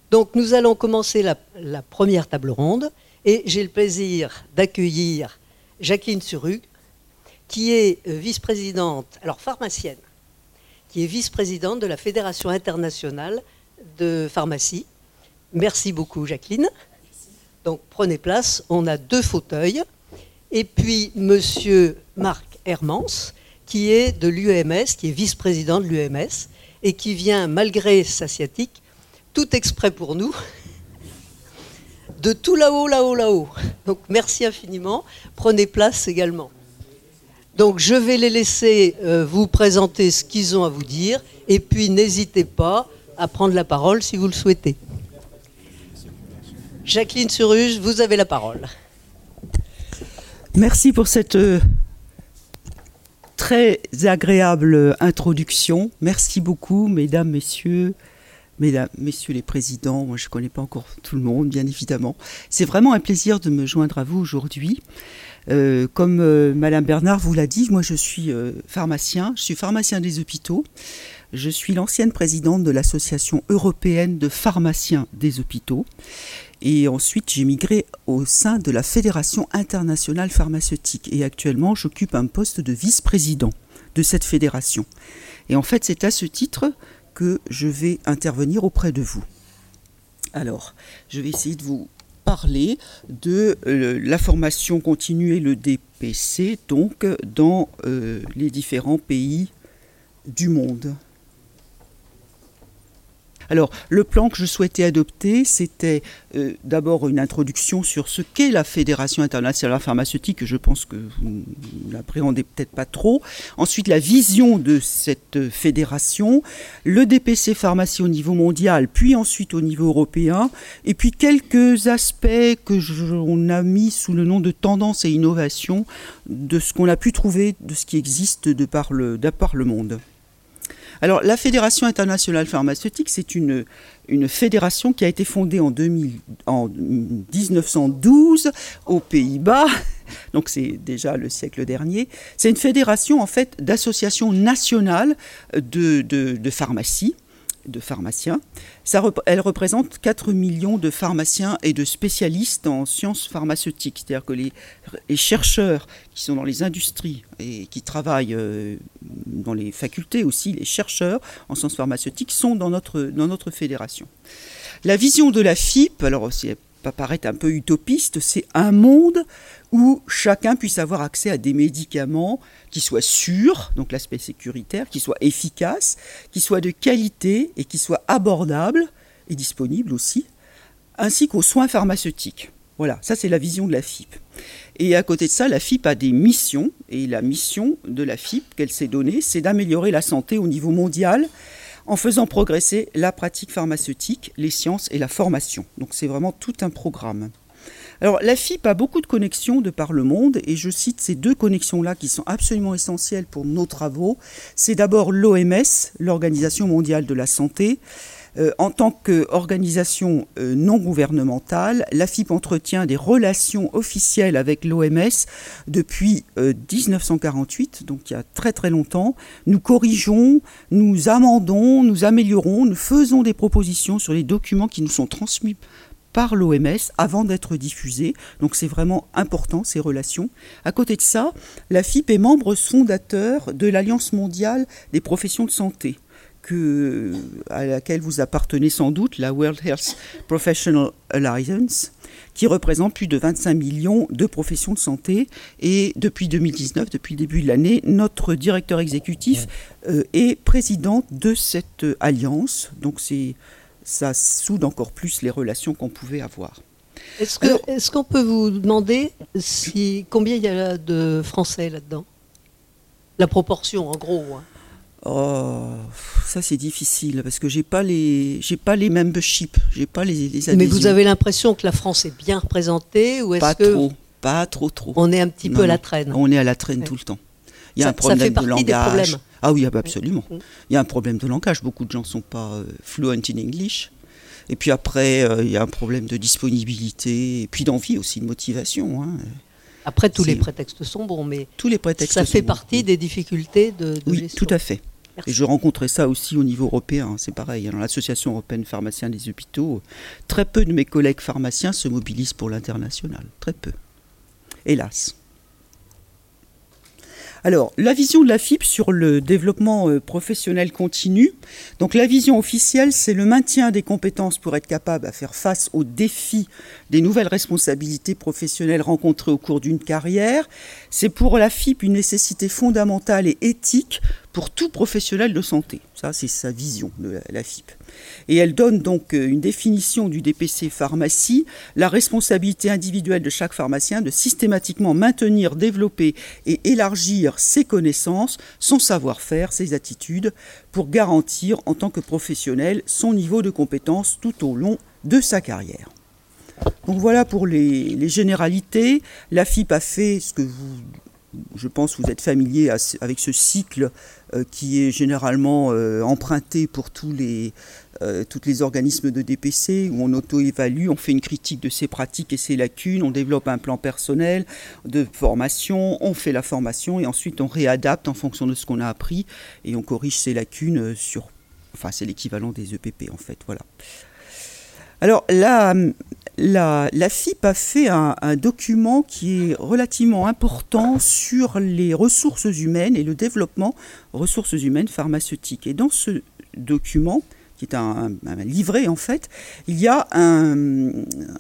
Donc nous allons commencer la première table ronde et j'ai le plaisir d'accueillir Jacqueline Surug, qui est vice-présidente, alors pharmacienne, qui est vice-présidente de la Fédération internationale de pharmacie. Merci beaucoup Jacqueline. Donc prenez place, on a 2 fauteuils. Et puis monsieur Marc Hermans, qui est de l'UEMS, qui est vice-président de l'UEMS, et qui vient, malgré sa sciatique, tout exprès pour nous, de tout là-haut, là-haut, là-haut. Donc merci infiniment, prenez place également. Donc je vais les laisser vous présenter ce qu'ils ont à vous dire, et puis n'hésitez pas à prendre la parole si vous le souhaitez. Jacqueline Surug, vous avez la parole. Merci pour cette très agréable introduction. Merci beaucoup, mesdames, messieurs les présidents. Moi, je ne connais pas encore tout le monde, bien évidemment. C'est vraiment un plaisir de me joindre à vous aujourd'hui. Comme Madame Bernard vous l'a dit, moi, je suis pharmacien. Je suis pharmacien des hôpitaux. Je suis l'ancienne présidente de l'Association européenne de pharmaciens des hôpitaux. Et ensuite, j'ai migré au sein de la Fédération internationale pharmaceutique. Et actuellement, j'occupe un poste de vice-président de cette fédération. Et en fait, c'est à ce titre que je vais intervenir auprès de vous. Alors, je vais essayer de vous parler de la formation continue et le DPC, donc dans les différents pays du monde. Alors, le plan que je souhaitais adopter, c'était d'abord une introduction sur ce qu'est la Fédération internationale pharmaceutique, que je pense que vous ne l'appréhendez peut-être pas trop. Ensuite, la vision de cette fédération, le DPC pharmacie au niveau mondial, puis ensuite au niveau européen, et puis quelques aspects qu'on a mis sous le nom de tendance et innovation de ce qu'on a pu trouver, de ce qui existe de par le monde. Alors, la Fédération internationale pharmaceutique, c'est une fédération qui a été fondée en 1912 aux Pays-Bas, donc c'est déjà le siècle dernier. C'est une fédération, en fait, d'associations nationales de pharmacie, de pharmaciens. Elle représente 4 millions de pharmaciens et de spécialistes en sciences pharmaceutiques. C'est-à-dire que les chercheurs qui sont dans les industries et qui travaillent dans les facultés aussi, les chercheurs en sciences pharmaceutiques sont dans notre fédération. La vision de la FIP, alors ça peut paraître un peu utopiste, c'est un monde où chacun puisse avoir accès à des médicaments qui soient sûrs, donc l'aspect sécuritaire, qui soient efficaces, qui soient de qualité et qui soient abordables et disponibles aussi, ainsi qu'aux soins pharmaceutiques. Voilà, ça c'est la vision de la FIP. Et à côté de ça, la FIP a des missions, et la mission de la FIP qu'elle s'est donnée, c'est d'améliorer la santé au niveau mondial en faisant progresser la pratique pharmaceutique, les sciences et la formation. Donc c'est vraiment tout un programme. Alors la FIP a beaucoup de connexions de par le monde et je cite ces 2 connexions-là qui sont absolument essentielles pour nos travaux. C'est d'abord l'OMS, l'Organisation mondiale de la santé. En tant qu'organisation non gouvernementale, la FIP entretient des relations officielles avec l'OMS depuis 1948, donc il y a très très longtemps. Nous corrigeons, nous amendons, nous améliorons, nous faisons des propositions sur les documents qui nous sont transmis par l'OMS avant d'être diffusés. Donc c'est vraiment important ces relations. À côté de ça, la FIP est membre fondateur de l'Alliance mondiale des professions de santé, à laquelle vous appartenez sans doute, la World Health Professional Alliance, qui représente plus de 25 millions de professions de santé. Et depuis 2019, depuis le début de l'année, notre directeur exécutif est président de cette alliance. Donc ça soude encore plus les relations qu'on pouvait avoir. Est-ce qu'on peut vous demander combien il y a de Français là-dedans ? La proportion, en gros. Hein. Oh, ça c'est difficile parce que j'ai pas les memberships, j'ai pas les adhésions. Mais vous avez l'impression que la France est bien représentée ou est-ce pas trop. On est un petit peu à la traîne. On est à la traîne tout le temps. Il y a un problème ça fait partie de langage. Des problèmes. Ah oui, absolument. Il y a un problème de langage. Beaucoup de gens ne sont pas fluent in English. Et puis après, il y a un problème de disponibilité et puis d'envie aussi, de motivation. Hein. Après, tous les prétextes sont bons, mais tous les prétextes ça fait sont partie bons. des difficultés de oui, gestion. tout à fait. Merci. Et je rencontrais ça aussi au niveau européen, c'est pareil. Dans l'Association européenne pharmacien des hôpitaux, très peu de mes collègues pharmaciens se mobilisent pour l'international, très peu, hélas. Alors, la vision de la FIP sur le développement professionnel continu. Donc, la vision officielle, c'est le maintien des compétences pour être capable à faire face aux défis des nouvelles responsabilités professionnelles rencontrées au cours d'une carrière. C'est pour la FIP une nécessité fondamentale et éthique pour tout professionnel de santé. Ça, c'est sa vision de la FIP. Et elle donne donc une définition du DPC pharmacie, la responsabilité individuelle de chaque pharmacien de systématiquement maintenir, développer et élargir ses connaissances, son savoir-faire, ses attitudes, pour garantir en tant que professionnel son niveau de compétence tout au long de sa carrière. Donc voilà pour les généralités. La FIP a fait ce que je pense que vous êtes familier avec ce cycle qui est généralement emprunté pour tous les organismes de DPC, où on auto-évalue, on fait une critique de ses pratiques et ses lacunes, on développe un plan personnel de formation, on fait la formation et ensuite on réadapte en fonction de ce qu'on a appris et on corrige ses lacunes c'est l'équivalent des EPP en fait, voilà. Alors la FIP a fait un document qui est relativement important sur les ressources humaines et le développement ressources humaines pharmaceutiques. Et dans ce document, qui est un livret en fait, il y a un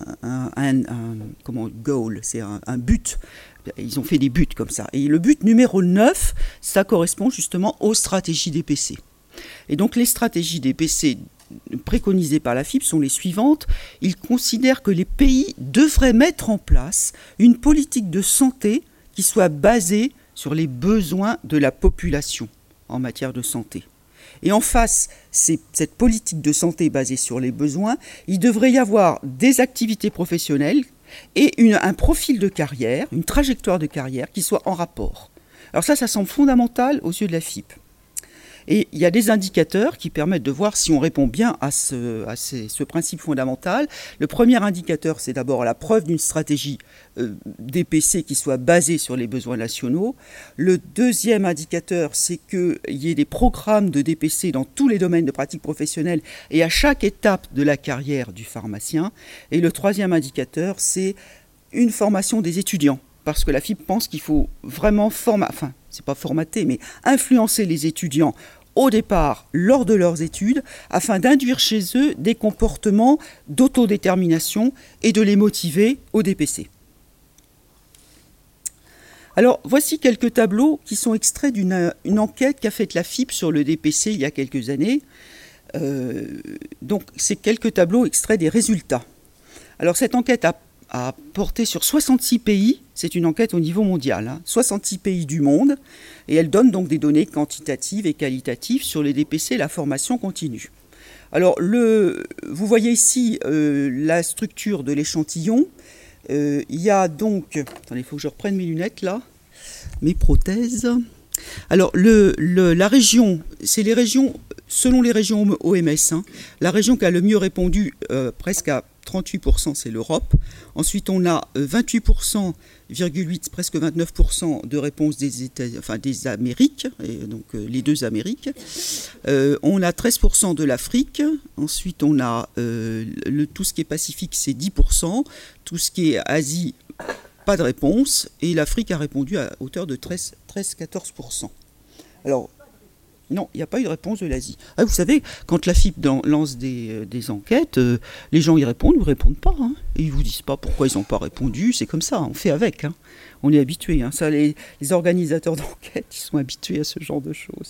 goal, c'est un but. Ils ont fait des buts comme ça. Et le but numéro 9, ça correspond justement aux stratégies DPC. Et donc les stratégies DPC préconisées par la FIP sont les suivantes. Ils considèrent que les pays devraient mettre en place une politique de santé qui soit basée sur les besoins de la population en matière de santé. Et en face, cette politique de santé basée sur les besoins, il devrait y avoir des activités professionnelles et un profil de carrière, une trajectoire de carrière qui soit en rapport. Alors ça semble fondamental aux yeux de la FIP. Et il y a des indicateurs qui permettent de voir si on répond bien à ce principe fondamental. Le premier indicateur, c'est d'abord la preuve d'une stratégie DPC qui soit basée sur les besoins nationaux. Le deuxième indicateur, c'est qu'il y ait des programmes de DPC dans tous les domaines de pratique professionnelle et à chaque étape de la carrière du pharmacien. Et le troisième indicateur, c'est une formation des étudiants. Parce que la FIP pense qu'il faut vraiment influencer les étudiants au départ, lors de leurs études, afin d'induire chez eux des comportements d'autodétermination et de les motiver au DPC. Alors, voici quelques tableaux qui sont extraits d'une enquête qu'a faite la FIP sur le DPC il y a quelques années. Donc, c'est quelques tableaux extraits des résultats. Alors, cette enquête a porté sur 66 pays, c'est une enquête au niveau mondial, 66 pays du monde, et elle donne donc des données quantitatives et qualitatives sur les DPC et la formation continue. Alors, vous voyez ici la structure de l'échantillon. Il y a donc... Attendez, il faut que je reprenne mes lunettes là, mes prothèses. Alors, la région, c'est les régions, selon les régions OMS, la région qui a le mieux répondu, presque à 38%, c'est l'Europe. Ensuite, on a 28,8%, presque 29% de réponses des Amériques, et donc les deux Amériques. On a 13% de l'Afrique. Ensuite, on a tout ce qui est Pacifique, c'est 10%. Tout ce qui est Asie, pas de réponse. Et l'Afrique a répondu à hauteur de 13-14%. Alors, non, il n'y a pas eu de réponse de l'Asie. Ah, vous savez, quand la FIP lance des enquêtes, les gens y répondent ou ne répondent pas. Et ils ne vous disent pas pourquoi ils n'ont pas répondu. C'est comme ça, on fait avec. On est habitué. Ça, les organisateurs d'enquête, ils sont habitués à ce genre de choses.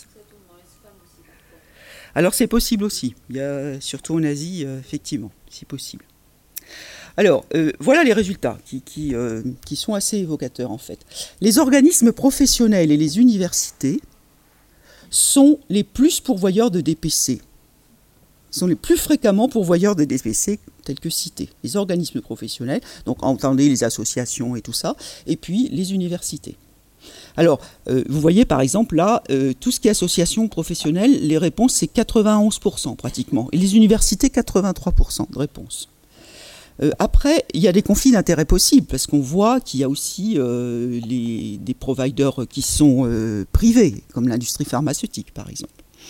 Alors c'est possible aussi. Il y a, surtout en Asie, effectivement, c'est possible. Alors, voilà les résultats qui sont assez évocateurs en fait. Les organismes professionnels et les universités sont les plus pourvoyeurs de DPC, sont les plus fréquemment pourvoyeurs de DPC tels que cités. Les organismes professionnels, donc entendez les associations et tout ça, et puis les universités. Alors, vous voyez par exemple là, tout ce qui est association professionnelle, les réponses c'est 91% pratiquement, et les universités 83% de réponses. Après, il y a des conflits d'intérêts possibles, parce qu'on voit qu'il y a aussi des providers qui sont privés, comme l'industrie pharmaceutique, par exemple.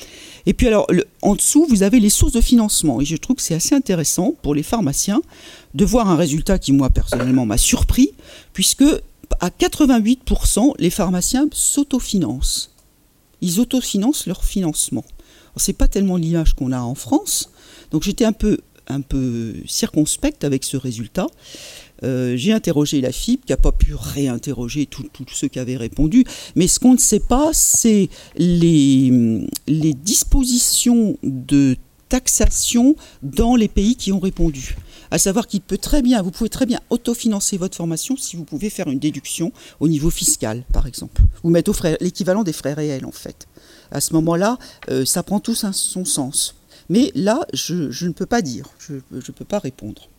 Et puis alors, en dessous, vous avez les sources de financement. Et je trouve que c'est assez intéressant pour les pharmaciens de voir un résultat qui, moi, personnellement, m'a surpris, puisque à 88%, les pharmaciens s'autofinancent. Ils autofinancent leur financement. Ce n'est pas tellement l'image qu'on a en France. Donc j'étais un peu circonspecte avec ce résultat. J'ai interrogé la FIP, qui n'a pas pu réinterroger tous ceux qui avaient répondu. Mais ce qu'on ne sait pas, c'est les dispositions de taxation dans les pays qui ont répondu. À savoir vous pouvez très bien autofinancer votre formation si vous pouvez faire une déduction au niveau fiscal, par exemple. Vous mettez l'équivalent des frais réels, en fait. À ce moment-là, ça prend tout son sens. Mais là, je ne peux pas dire, je ne peux pas répondre.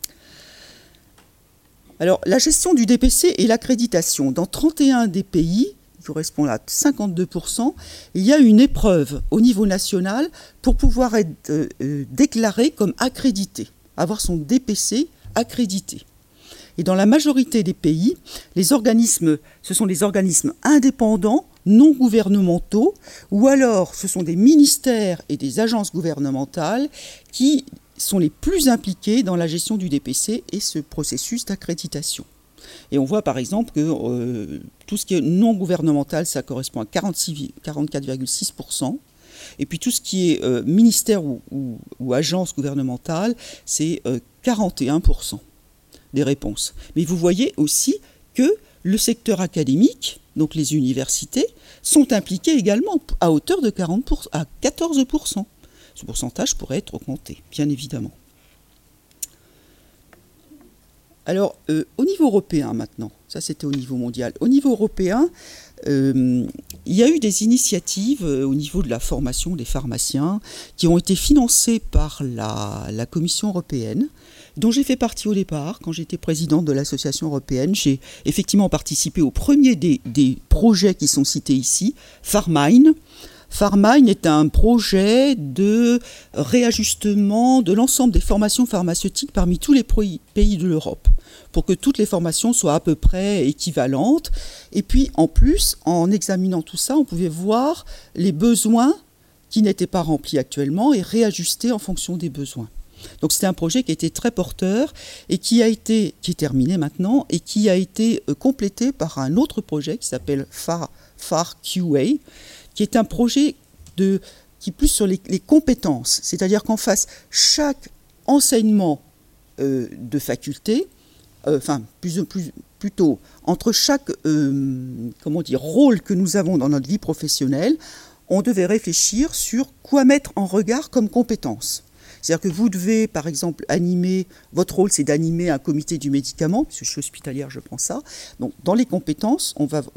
Alors, la gestion du DPC et l'accréditation. Dans 31 des pays, qui correspond à 52%, il y a une épreuve au niveau national pour pouvoir être déclaré comme accrédité, avoir son DPC accrédité. Et dans la majorité des pays, ce sont des organismes indépendants, non gouvernementaux, ou alors ce sont des ministères et des agences gouvernementales qui sont les plus impliqués dans la gestion du DPC et ce processus d'accréditation. Et on voit par exemple que tout ce qui est non gouvernemental, ça correspond à 44,6%. Et puis tout ce qui est ministère ou agence gouvernementale, c'est 41% des réponses. Mais vous voyez aussi que le secteur académique, donc les universités, sont impliqués également à hauteur de 14%. Ce pourcentage pourrait être augmenté, bien évidemment. Alors, au niveau européen maintenant, ça c'était au niveau mondial. Au niveau européen, il y a eu des initiatives au niveau de la formation des pharmaciens qui ont été financées par la Commission européenne, dont j'ai fait partie au départ. Quand j'étais présidente de l'association européenne, j'ai effectivement participé au premier des projets qui sont cités ici, Pharmine. Pharmine est un projet de réajustement de l'ensemble des formations pharmaceutiques parmi tous les pays de l'Europe, pour que toutes les formations soient à peu près équivalentes. Et puis, en plus, en examinant tout ça, on pouvait voir les besoins qui n'étaient pas remplis actuellement et réajuster en fonction des besoins. Donc c'était un projet qui était très porteur et qui est terminé maintenant et qui a été complété par un autre projet qui s'appelle PharQA, qui est un projet qui est plus sur les compétences. C'est-à-dire qu'en face, chaque enseignement de faculté, plutôt entre chaque rôle que nous avons dans notre vie professionnelle, on devait réfléchir sur quoi mettre en regard comme compétences. C'est-à-dire que vous devez, par exemple, votre rôle c'est d'animer un comité du médicament, parce que je suis hospitalière, je prends ça. Donc, dans les compétences, on va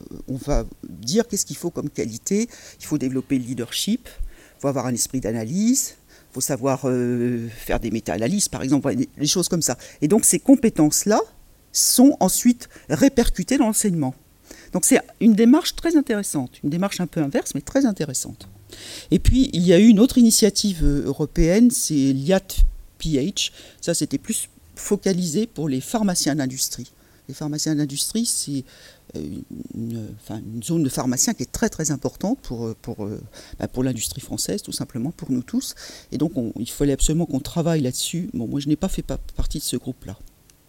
dire qu'est-ce qu'il faut comme qualité. Il faut développer le leadership, il faut avoir un esprit d'analyse, il faut savoir faire des méta-analyses, par exemple, des choses comme ça. Et donc, ces compétences-là sont ensuite répercutées dans l'enseignement. Donc, c'est une démarche très intéressante, une démarche un peu inverse, mais très intéressante. Et puis, il y a eu une autre initiative européenne, c'est l'IAT-PH. Ça, c'était plus focalisé pour les pharmaciens d'industrie. Les pharmaciens d'industrie, c'est une zone de pharmaciens qui est très, très importante pour l'industrie française, tout simplement, pour nous tous. Et donc, il fallait absolument qu'on travaille là-dessus. Bon, moi, je n'ai pas fait partie de ce groupe-là.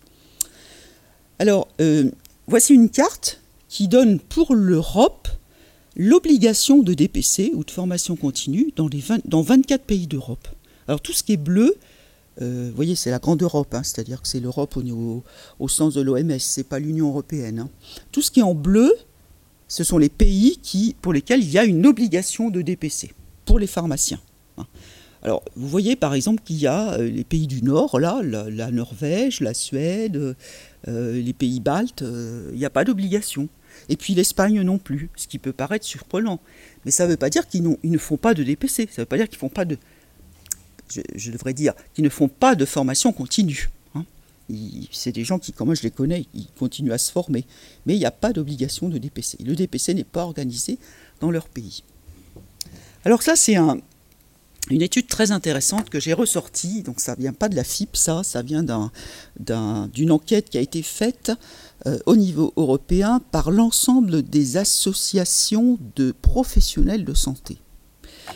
Alors, voici une carte qui donne pour l'Europe l'obligation de DPC ou de formation continue dans 24 pays d'Europe. Alors tout ce qui est bleu, vous voyez, c'est la grande Europe, c'est-à-dire que c'est l'Europe au sens de l'OMS, c'est pas l'Union européenne. Tout ce qui est en bleu, ce sont les pays pour lesquels il y a une obligation de DPC pour les pharmaciens. Alors vous voyez par exemple qu'il y a les pays du Nord, là, la Norvège, la Suède, les pays baltes, il n'y a pas d'obligation. Et puis l'Espagne non plus, ce qui peut paraître surprenant. Mais ça ne veut pas dire qu'ils ne font pas de DPC, ça ne veut pas dire qu'ils font pas de... Je devrais dire qu'ils ne font pas de formation continue. C'est des gens qui, comme moi je les connais, ils continuent à se former. Mais il n'y a pas d'obligation de DPC. Le DPC n'est pas organisé dans leur pays. Alors ça, c'est une étude très intéressante que j'ai ressortie. Donc ça ne vient pas de la FIP, ça vient d'une enquête qui a été faite au niveau européen par l'ensemble des associations de professionnels de santé.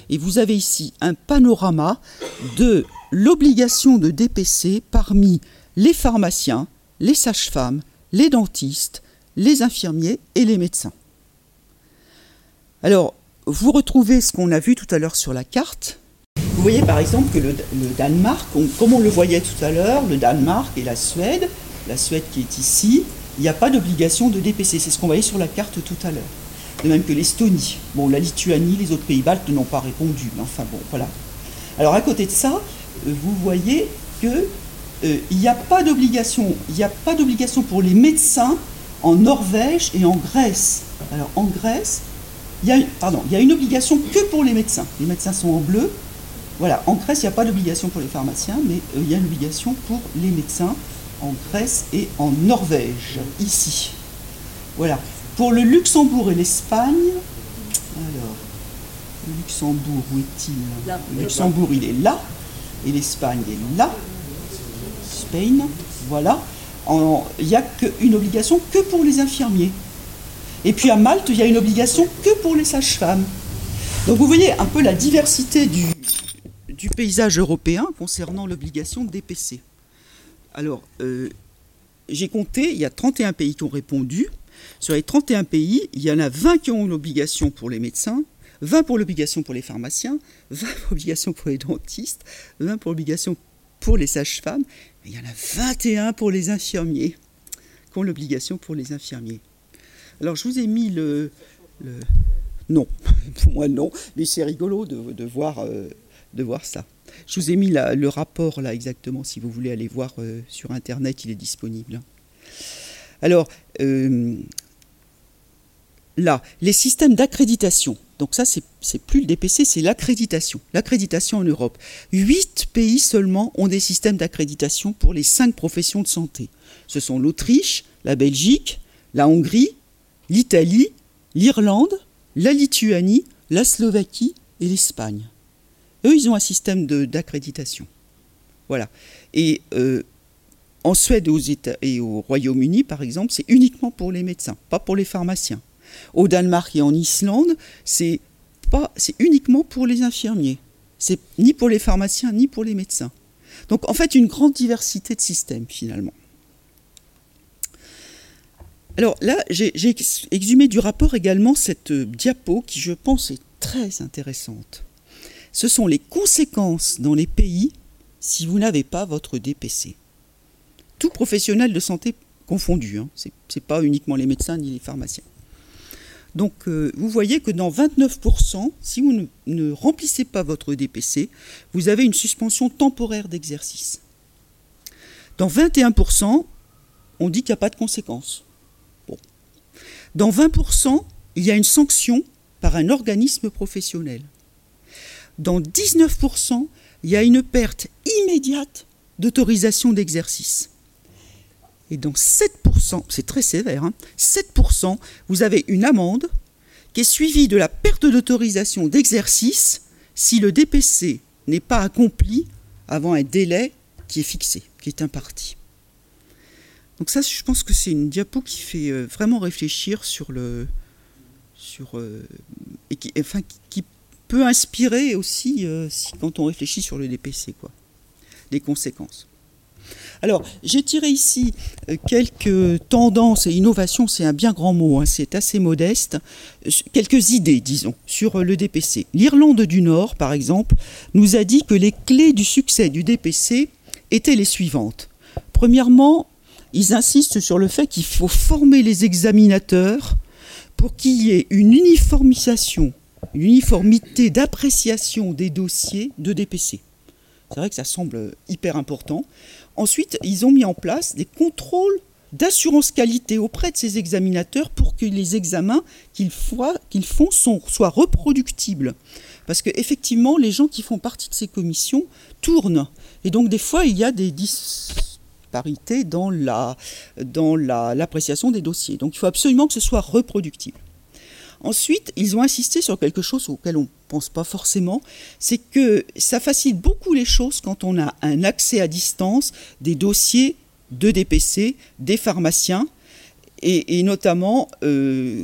Et vous avez ici un panorama de l'obligation de DPC parmi les pharmaciens, les sages-femmes, les dentistes, les infirmiers et les médecins. Alors, vous retrouvez ce qu'on a vu tout à l'heure sur la carte. Vous voyez par exemple que le Danemark, comme on le voyait tout à l'heure, le Danemark et la Suède qui est ici, il n'y a pas d'obligation de DPC. C'est ce qu'on voyait sur la carte tout à l'heure. De même que l'Estonie. Bon, la Lituanie, les autres pays baltes n'ont pas répondu. Mais enfin bon, voilà. Alors à côté de ça, vous voyez que il n'y a pas d'obligation. Il n'y a pas d'obligation pour les médecins en Norvège et en Grèce. Alors en Grèce, il y a une obligation que pour les médecins. Les médecins sont en bleu. Voilà, en Grèce, il n'y a pas d'obligation pour les pharmaciens, mais il y a une obligation pour les médecins en Grèce et en Norvège, ici. Voilà. Pour le Luxembourg et l'Espagne, alors, le Luxembourg, où est-il? Là. Le Luxembourg, il est là, et l'Espagne est là. Spain, voilà. Il n'y a une obligation que pour les infirmiers. Et puis à Malte, il y a une obligation que pour les sages-femmes. Donc vous voyez un peu la diversité du paysage européen concernant l'obligation de DPC. Alors, j'ai compté, il y a 31 pays qui ont répondu. Sur les 31 pays, il y en a 20 qui ont une obligation pour les médecins, 20 pour l'obligation pour les pharmaciens, 20 pour l'obligation pour les dentistes, 20 pour l'obligation pour les sages-femmes, et il y en a 21 pour les infirmiers, qui ont l'obligation pour les infirmiers. Alors, je vous ai mis non, pour moi non, mais c'est rigolo de voir ça. Je vous ai mis le rapport là exactement, si vous voulez aller voir sur Internet, il est disponible. Alors, là, les systèmes d'accréditation. Donc ça, c'est plus le DPC, c'est l'accréditation. L'accréditation en Europe. 8 pays seulement ont des systèmes d'accréditation pour les 5 professions de santé. Ce sont l'Autriche, la Belgique, la Hongrie, l'Italie, l'Irlande, la Lituanie, la Slovaquie et l'Espagne. Eux, ils ont un système d'accréditation. Voilà. Et en Suède et au Royaume-Uni, par exemple, c'est uniquement pour les médecins, pas pour les pharmaciens. Au Danemark et en Islande, c'est uniquement pour les infirmiers. C'est ni pour les pharmaciens, ni pour les médecins. Donc, en fait, une grande diversité de systèmes, finalement. Alors là, j'ai exhumé du rapport également cette diapo qui, je pense, est très intéressante. Ce sont les conséquences dans les pays si vous n'avez pas votre DPC. Tout professionnel de santé confondu, hein. C'est pas uniquement les médecins ni les pharmaciens. Donc vous voyez que dans 29%, si vous ne remplissez pas votre DPC, vous avez une suspension temporaire d'exercice. Dans 21%, on dit qu'il n'y a pas de conséquences. Bon. Dans 20%, il y a une sanction par un organisme professionnel. Dans 19%, il y a une perte immédiate d'autorisation d'exercice. Et dans 7%, c'est très sévère, hein, 7%, vous avez une amende qui est suivie de la perte d'autorisation d'exercice si le DPC n'est pas accompli avant un délai qui est fixé, qui est imparti. Donc ça, je pense que c'est une diapo qui fait vraiment réfléchir qui peut inspirer aussi quand on réfléchit sur le DPC, quoi, les conséquences. Alors, j'ai tiré ici quelques tendances et innovations, c'est un bien grand mot, hein, c'est assez modeste, quelques idées, disons, sur le DPC. L'Irlande du Nord, par exemple, nous a dit que les clés du succès du DPC étaient les suivantes. Premièrement, ils insistent sur le fait qu'il faut former les examinateurs pour qu'il y ait une uniformité d'appréciation des dossiers de DPC. C'est vrai que ça semble hyper important. Ensuite, ils ont mis en place des contrôles d'assurance qualité auprès de ces examinateurs pour que les examens qu'ils font soient reproductibles. Parce qu'effectivement, les gens qui font partie de ces commissions tournent. Et donc, des fois, il y a des disparités dans l'appréciation des dossiers. Donc, il faut absolument que ce soit reproductible. Ensuite, ils ont insisté sur quelque chose auquel on ne pense pas forcément, c'est que ça facilite beaucoup les choses quand on a un accès à distance des dossiers de DPC, des pharmaciens, et notamment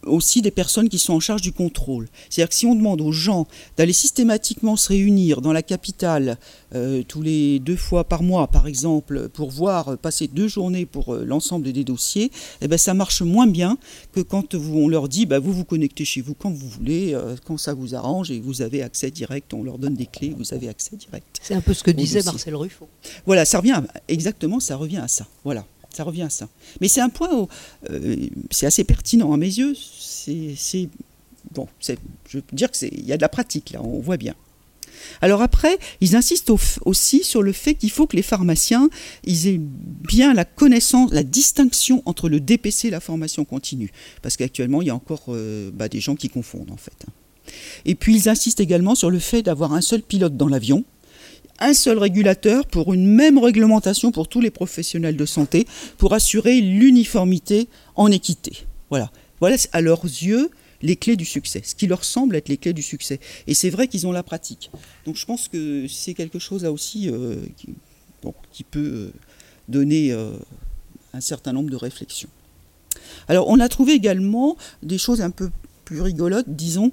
aussi des personnes qui sont en charge du contrôle. C'est-à-dire que si on demande aux gens d'aller systématiquement se réunir dans la capitale tous les 2 fois par mois, par exemple, pour passer 2 journées pour l'ensemble des dossiers, eh ben, ça marche moins bien que quand on leur dit vous vous connectez chez vous quand vous voulez, quand ça vous arrange et vous avez accès direct, on leur donne des clés, vous avez accès direct. C'est un peu ce que disait Marcel Ruffo. Voilà, ça revient à ça. Voilà. Ça revient à ça. Mais c'est un point où c'est assez pertinent à mes yeux. Je veux dire qu'il y a de la pratique là, on voit bien. Alors après, ils insistent aussi sur le fait qu'il faut que les pharmaciens ils aient bien la connaissance, la distinction entre le DPC et la formation continue. Parce qu'actuellement, il y a encore des gens qui confondent en fait. Et puis ils insistent également sur le fait d'avoir un seul pilote dans l'avion, un seul régulateur pour une même réglementation pour tous les professionnels de santé pour assurer l'uniformité en équité. Voilà à leurs yeux les clés du succès, ce qui leur semble être les clés du succès. Et c'est vrai qu'ils ont la pratique. Donc je pense que c'est quelque chose là aussi qui peut donner un certain nombre de réflexions. Alors on a trouvé également des choses un peu plus rigolote, disons,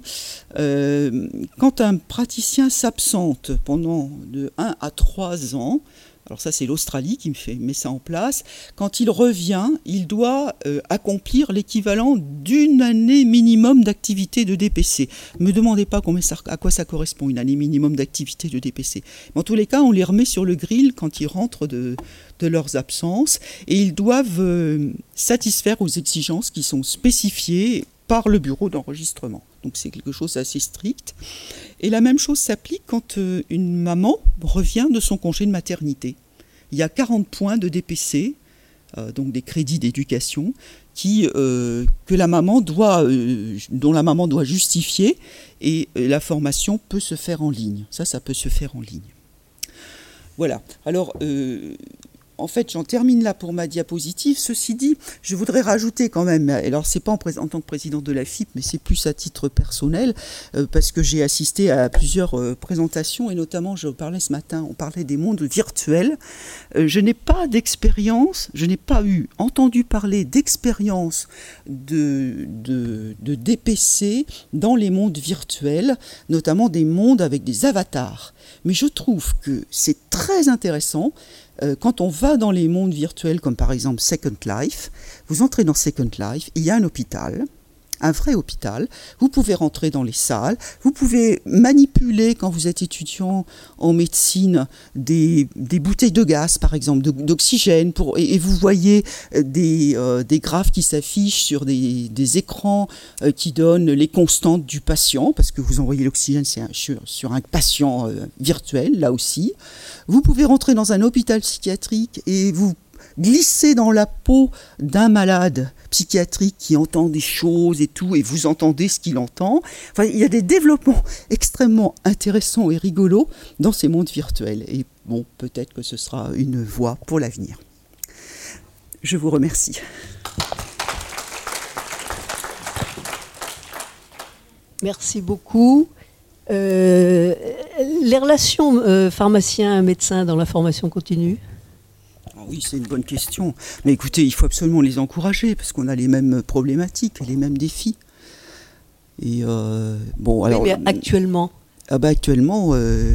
quand un praticien s'absente pendant de 1 à 3 ans, alors ça c'est l'Australie qui met ça en place, quand il revient, il doit accomplir l'équivalent d'1 année minimum d'activité de DPC. Ne me demandez pas à quoi ça correspond, 1 année minimum d'activité de DPC. Mais en tous les cas, on les remet sur le grill quand ils rentrent de leurs absences et ils doivent satisfaire aux exigences qui sont spécifiées par le bureau d'enregistrement. Donc c'est quelque chose d'assez strict. Et la même chose s'applique quand une maman revient de son congé de maternité. Il y a 40 points de DPC, donc des crédits d'éducation, dont la maman doit justifier, et la formation peut se faire en ligne. Ça peut se faire en ligne. Voilà. Alors, en fait, j'en termine là pour ma diapositive. Ceci dit, je voudrais rajouter quand même, alors c'est pas en tant que présidente de la FIP, mais c'est plus à titre personnel, parce que j'ai assisté à plusieurs présentations, et notamment, on parlait des mondes virtuels. Je n'ai pas d'expérience, je n'ai pas entendu parler d'expérience de DPC dans les mondes virtuels, notamment des mondes avec des avatars. Mais je trouve que c'est très intéressant. Quand on va dans les mondes virtuels, comme par exemple Second Life, vous entrez dans Second Life, il y a un hôpital, un vrai hôpital, vous pouvez rentrer dans les salles, vous pouvez manipuler, quand vous êtes étudiant en médecine, des bouteilles de gaz, par exemple, d'oxygène, et vous voyez des graphes qui s'affichent sur des écrans qui donnent les constantes du patient, parce que vous envoyez l'oxygène sur un patient virtuel, là aussi. Vous pouvez rentrer dans un hôpital psychiatrique et vous glisser dans la peau d'un malade psychiatrique qui entend des choses et tout, et vous entendez ce qu'il entend. Enfin, il y a des développements extrêmement intéressants et rigolos dans ces mondes virtuels. Et bon, peut-être que ce sera une voie pour l'avenir. Je vous remercie. Merci beaucoup. Les relations pharmacien-médecin dans la formation continue? Oui, c'est une bonne question. Mais écoutez, il faut absolument les encourager, parce qu'on a les mêmes problématiques, les mêmes défis. Et bon, alors. Oui, mais actuellement? Actuellement.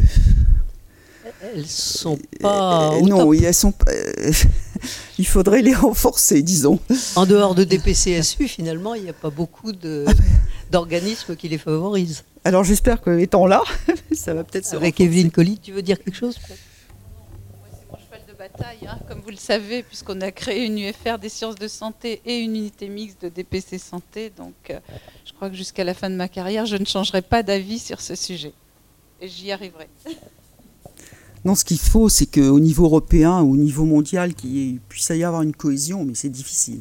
Elles sont pas. Non, elles sont. Il faudrait les renforcer, disons. En dehors de DPCSU, finalement, il n'y a pas beaucoup d'organismes qui les favorisent. Alors j'espère qu'étant là, ça va peut-être se renforcer. Avec Evelyne Colli, tu veux dire quelque chose peut-être? Bataille, comme vous le savez, puisqu'on a créé une UFR des sciences de santé et une unité mixte de DPC santé. Donc, je crois que jusqu'à la fin de ma carrière, je ne changerai pas d'avis sur ce sujet. Et j'y arriverai. Non, ce qu'il faut, c'est qu'au niveau européen, au niveau mondial, qu'il puisse y avoir une cohésion, mais c'est difficile.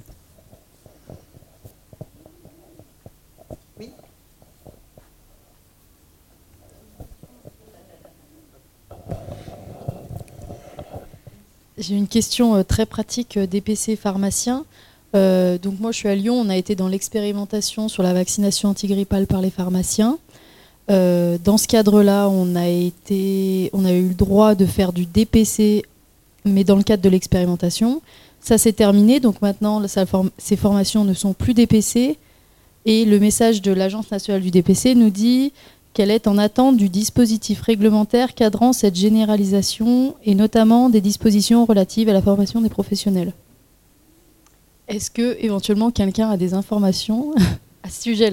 J'ai une question très pratique DPC pharmacien. Donc moi je suis à Lyon, on a été dans l'expérimentation sur la vaccination antigrippale par les pharmaciens. Dans ce cadre-là, on a eu le droit de faire du DPC, mais dans le cadre de l'expérimentation. Ça s'est terminé, donc maintenant ces formations ne sont plus DPC. Et le message de l'Agence nationale du DPC nous dit qu'elle est en attente du dispositif réglementaire cadrant cette généralisation et notamment des dispositions relatives à la formation des professionnels. Est-ce que éventuellement quelqu'un a des informations à ce sujet-là ?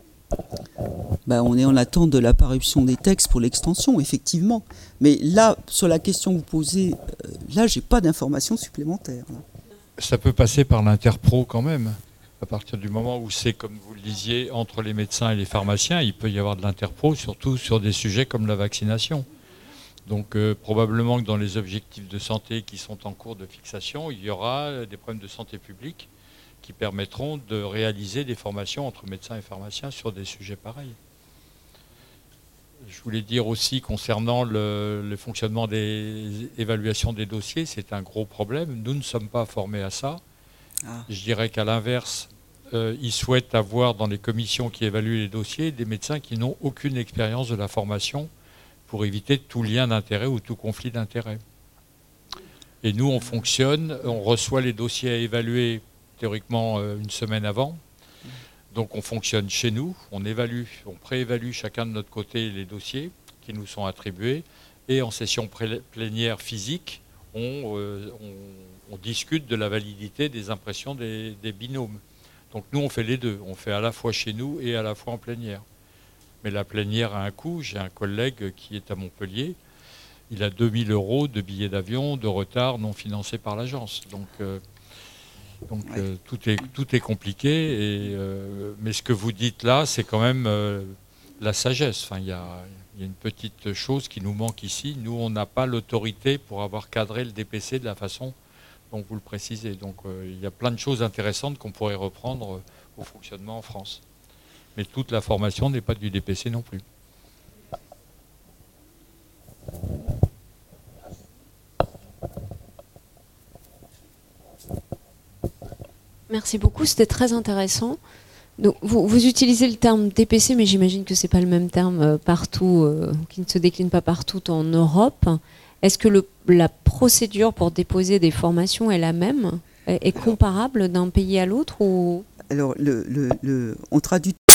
On est en attente de la parution des textes pour l'extension, effectivement. Mais là, sur la question que vous posez, là, j'ai pas d'informations supplémentaires. Ça peut passer par l'interpro quand même. À partir du moment où c'est, comme vous le disiez, entre les médecins et les pharmaciens, il peut y avoir de l'interpro, surtout sur des sujets comme la vaccination. Donc probablement que dans les objectifs de santé qui sont en cours de fixation, il y aura des problèmes de santé publique qui permettront de réaliser des formations entre médecins et pharmaciens sur des sujets pareils. Je voulais dire aussi concernant le fonctionnement des évaluations des dossiers, c'est un gros problème. Nous ne sommes pas formés à ça. Je dirais qu'à l'inverse, ils souhaitent avoir dans les commissions qui évaluent les dossiers des médecins qui n'ont aucune expérience de la formation pour éviter tout lien d'intérêt ou tout conflit d'intérêt. Et nous, on fonctionne, on reçoit les dossiers à évaluer théoriquement une semaine avant. Donc on fonctionne chez nous, on évalue, on préévalue chacun de notre côté les dossiers qui nous sont attribués et en session plénière physique, on discute de la validité des impressions des binômes. Donc nous on fait les deux, on fait à la fois chez nous et à la fois en plénière. Mais la plénière a un coût, j'ai un collègue qui est à Montpellier, il a 2 000 € de billets d'avion, de retard non financés par l'agence. Donc tout est compliqué, mais ce que vous dites là, c'est quand même la sagesse. Enfin, il y a une petite chose qui nous manque ici. Nous, on n'a pas l'autorité pour avoir cadré le DPC de la façon dont vous le précisez. Donc il y a plein de choses intéressantes qu'on pourrait reprendre au fonctionnement en France. Mais toute la formation n'est pas du DPC non plus. Merci beaucoup, c'était très intéressant. Donc, vous utilisez le terme DPC, mais j'imagine que ce n'est pas le même terme partout, qui ne se décline pas partout en Europe. Est-ce que la procédure pour déposer des formations est la même, est comparable d'un pays à l'autre ou... Alors, on traduit